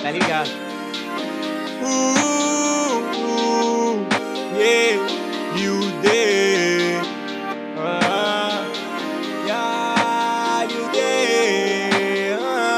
tá ligado? Yeah, you there. Yeah, you there.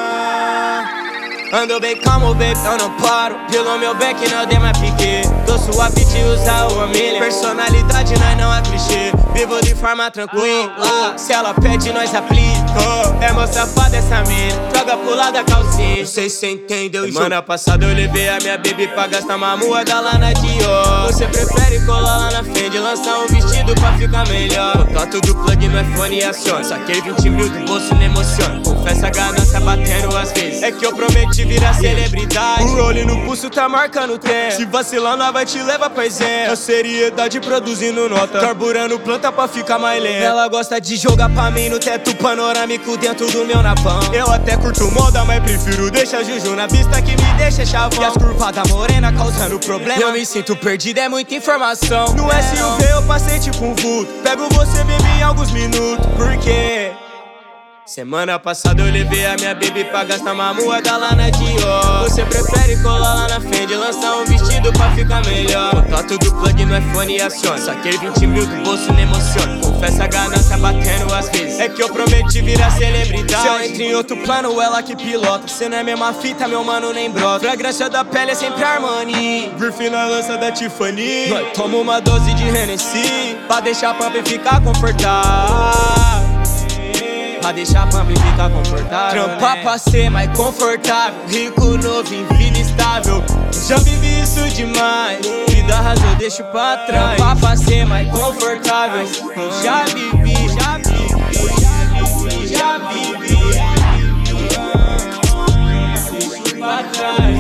Ando bem calmo, baby, eu não paro. Pelo meu bem que não dê mais pique. Tô suave de usar o milha. Personalidade, nós não é clichê. Vivo de forma tranquila. Se ela pede, nós aplica. É mó safada essa mina. Joga pro lado da calcinha. Não sei se cê entendeu. Semana passada eu levei a minha baby pra gastar uma moeda lá na Dior. Você prefere colar lá na Fendi, lançar um vestido pra ficar melhor. Contato do plug no iPhone e aciona. Saquei 20 mil do bolso, não emociona. Confessa a ganância batendo às vezes. É que eu prometi virar celebridade. O role no pulso tá marcando tempo. Se vacilar, nós vai te levar pra exemplo. A seriedade produzindo nota, carburando planta pra ficar mais lento. Ela gosta de jogar pra mim no teto panorâmico dentro do meu napão. Eu até curto moda, mas prefiro deixar Juju na vista que me deixa chavão. E as curvadas morena causando problema. Eu me sinto perdido, é muita informação. No SUV eu passei tipo um vulto. Pego você, bebê, em alguns minutos. Por quê? Semana passada eu levei a minha baby pra gastar uma moeda lá na Dior. Você prefere colar lá na Fendi, lançar um vestido pra ficar melhor. Contato do plug no iPhone e aciona. Saquei 20 mil do bolso, não emociona. Confessa a ganância batendo às vezes. É que eu prometi virar celebridade. Se eu entro em outro plano, ela que pilota. Cê não é mesma fita, meu mano, nem brota. Fragrância da pele é sempre Armani. Griffin na lança da Tiffany. Nós toma uma dose de Hennessy pra deixar a pump ficar confortável. Pra deixar a pump ficar confortável. Trampar pra ser mais confortável. Rico, novo, em vida estável. Já vivi isso demais. Vida rasa eu deixo pra trás. Trampar pra ser mais confortável. Já vivi, já vivi, já vivi, já vivi. Deixo pra trás.